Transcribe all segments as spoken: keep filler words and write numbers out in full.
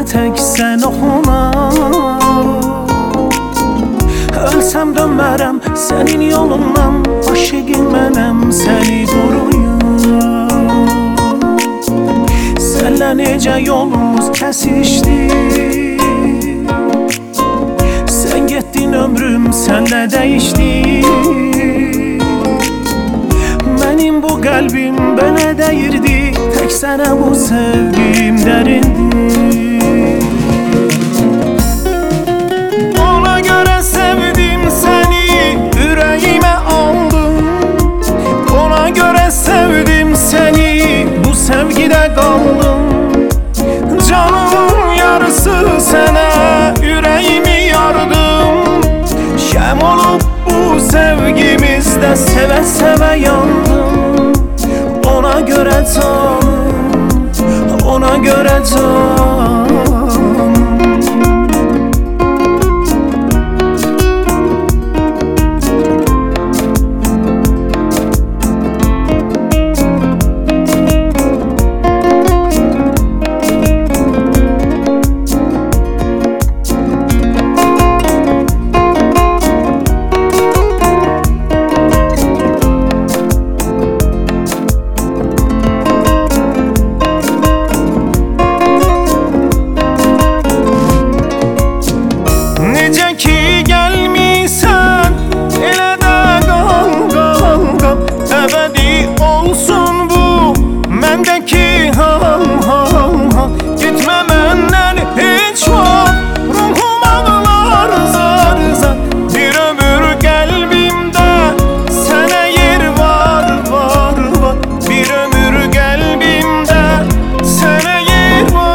tek sen ona. Ölsem dönmərəm senin yolundan, aşığın mənəm səni qoruyum. Sənlə necə yolumuz kəsişdi, sən getdin ömrüm sənlə dəyişdi. Mənim bu qəlbim mənə dəyirdi, tək sənə bu sevgim dərindir. Sevgide kaldım, canımın yarısı sana, yüreğimi yardım. Şem olup bu sevgimizde seve seve yandım. Ona göre canım, ona göre canım. Necə ki gəlmisən, elə də qal, qal, qal. Əbədi olsun bu məndəki hal, hal, hal. Gitmə məndən heç vaxt, ruhum ağlar zar, zar. Bir ömür qəlbimdə sənə yer var, var, var. Bir ömür qəlbimdə sənə yer var.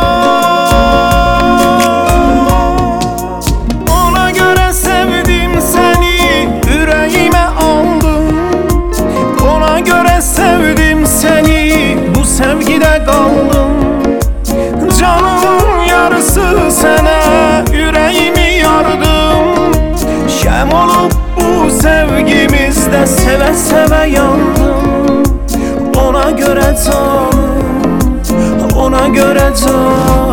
Sevgide kaldım, canımın yarısı sana, yüreğimi yardım. Şem olup bu sevgimizde seve seve yandım. Ona göre canım, ona göre canım.